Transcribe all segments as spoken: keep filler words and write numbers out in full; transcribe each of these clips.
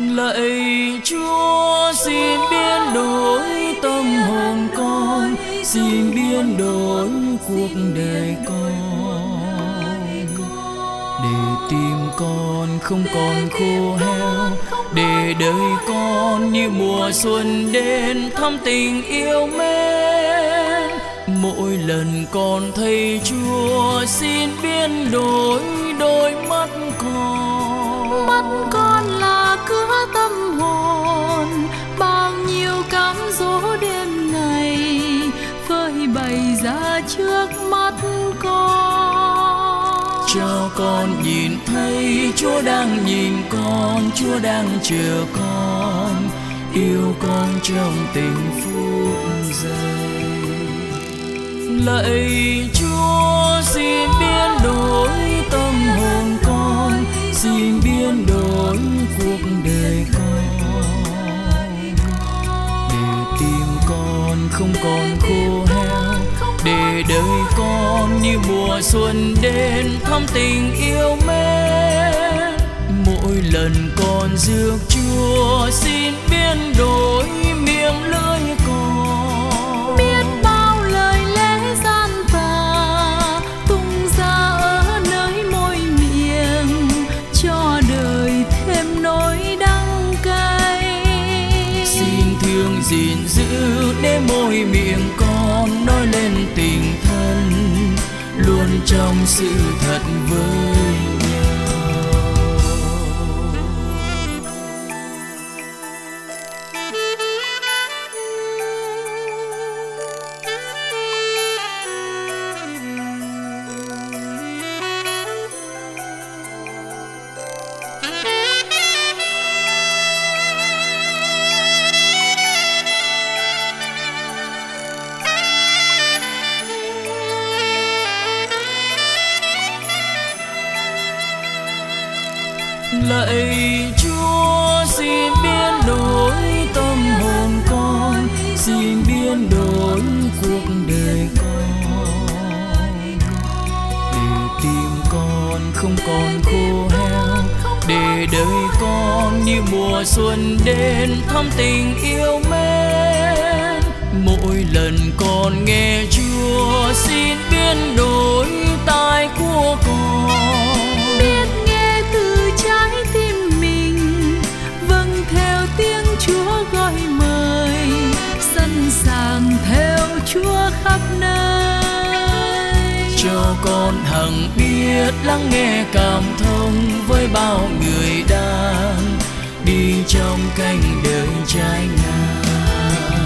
Lạy Chúa xin biến đổi tâm hồn con, xin biến đổi cuộc đời con, để tim con không còn khô héo, để đời con như mùa xuân đến thắm tình yêu mến. Mỗi lần con thấy Chúa xin biến đổi đôi mắt con. Mắt con là cửa tâm hồn, bao nhiêu cám dỗ đêm ngày phơi bày ra trước mắt con. Cho con nhìn thấy Chúa đang nhìn con, Chúa đang chờ con, yêu con trong từng phút giây. Lạy Chúa xin biến đổi tâm hồn con, xin biến đổi cuộc đời con, để tim con không còn khô héo, để đời con như mùa xuân đến thắm tình yêu mến. Mỗi lần con rước Chúa xin biến đổi miệng lưỡi con. Biết bao lời lẽ gian tà tung ra ở nơi môi miệng, cho đời thêm nỗi đắng cay. Xin thương gìn giữ để môi miệng con nói lên tình thân, luôn trong sự thật với nhau. Lạy Chúa xin biến đổi tâm hồn con, xin biến đổi cuộc đời con, để tim con không còn khô héo, để đời con như mùa xuân đến thắm tình yêu mến. Mỗi lần con nghe Chúa xin biến đổi tai của con. Biết nghe từ trái tim mình, vâng theo tiếng Chúa gọi mời, sẵn sàng theo Chúa khắp nơi. Cho con hằng biết lắng nghe cảm thông với bao người đang đi trong cánh đời trái ngang.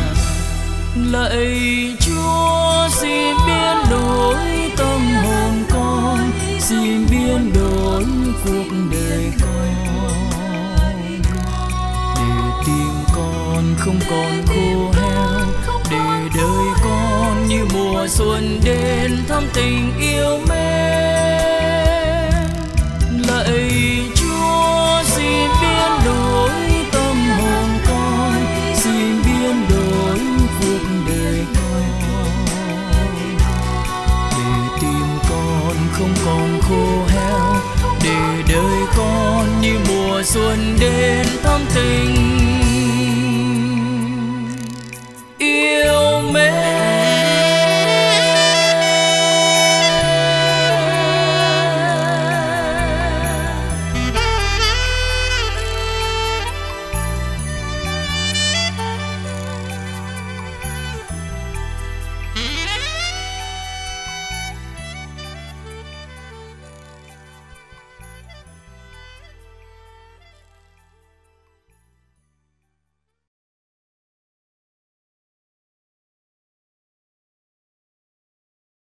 Lạy Chúa xin biến đổi tâm hồn con, xin biến đổi cuộc đời con, để tim con không còn khô héo, để đời con như mùa xuân đến thắm tình yêu mến. Lạy Chúa xin biến đổi tâm hồn con, xin biến đổi cuộc đời con, để tim con không còn khô héo, để đời con như mùa xuân đến thắm tình